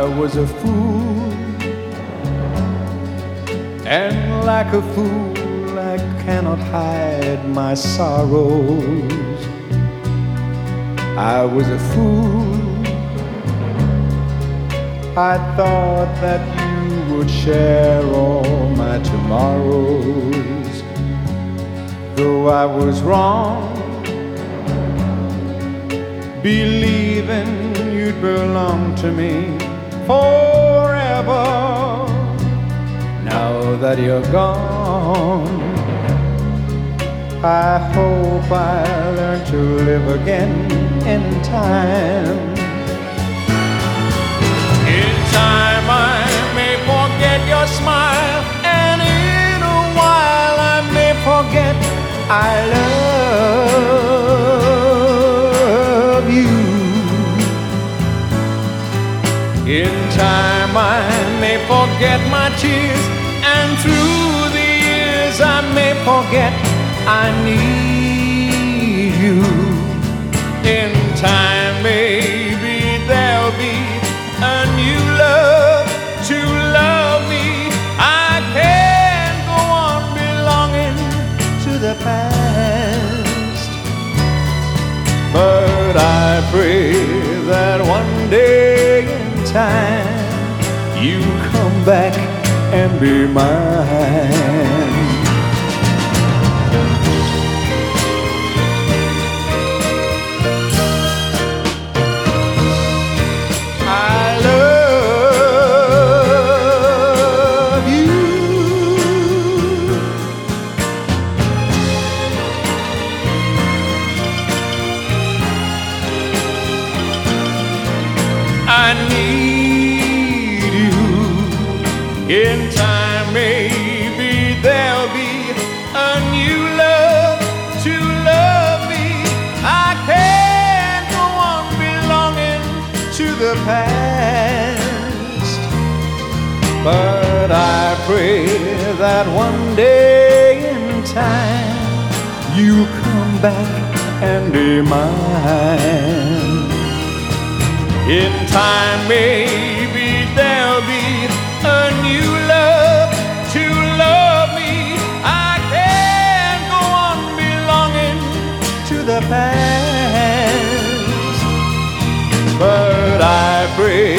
was a fool, and like a fool I cannot hide my sorrows. I was a fool, I thought that you would share all my tomorrows. Though I was wrong, believing you'd belong to me forever. Now that you're gone, I hope I learn to live again in time. In time I may forget your smile, and in a while I may forget I love you. In time I may forget my tears, and through the years I may forget I need you. In time maybe there'll be a new love to love me. I can't go on belonging to the past, but I pray that one day in time you come back and be mine. I need you. In time maybe there'll be a new love to love me. I can't go on belonging to the past, but I pray that one day in time you come back and be mine. In time maybe there'll be a new love to love me. I can't go on belonging to the past, but I pray